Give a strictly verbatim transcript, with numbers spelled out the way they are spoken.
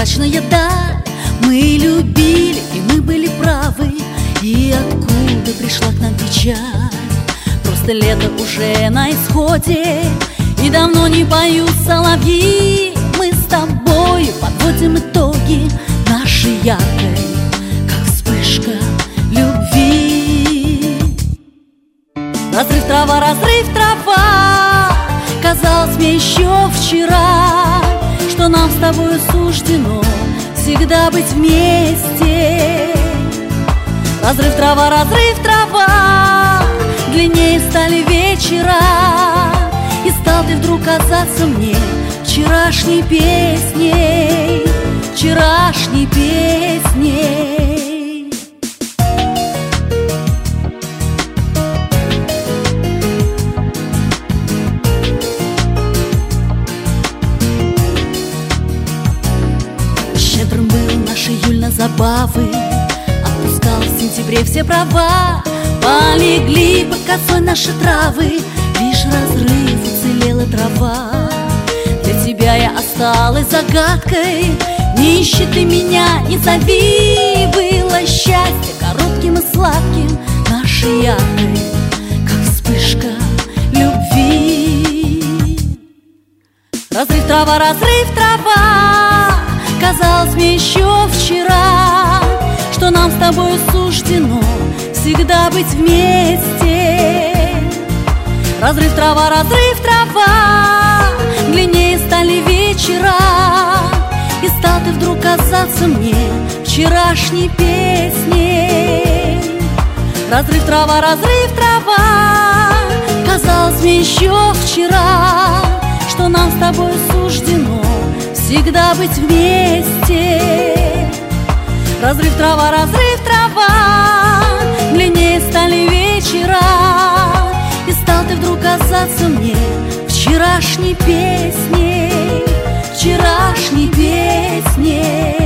прозрачная даль. Мы любили, и мы были правы. И откуда пришла к нам печаль? Просто лето уже на исходе, и давно не поют соловьи. Мы с тобой подводим итоги нашей яркой, как вспышка любви. Разрыв трава, разрыв трава, казалось мне еще вчера, что нам с тобой суждено всегда быть вместе. Разрыв трава, разрыв трава, длиннее стали вечера, и стал ты вдруг казаться мне вчерашней песней, вчерашней песней. Щедрым был наш июль на забавы, отпускал в сентябре все права. Полегли под косой наши травы, лишь разрыв уцелела трава. Для тебя я осталась загадкой, не ищи ты меня, не зови. Было счастье коротким и сладким, нашей яркой, как вспышка любви. Разрыв трава, разрыв трава, казалось мне еще вчера, что нам с тобой суждено всегда быть вместе. Разрыв трава, разрыв трава, длиннее стали вечера, и стал ты вдруг казаться мне вчерашней песней. Разрыв трава, разрыв трава, казалось мне еще вчера, что нам с тобой суждено всегда быть вместе. Разрыв трава, разрыв трава, длиннее стали вечера, и стал ты вдруг казаться мне вчерашней песней, вчерашней песней.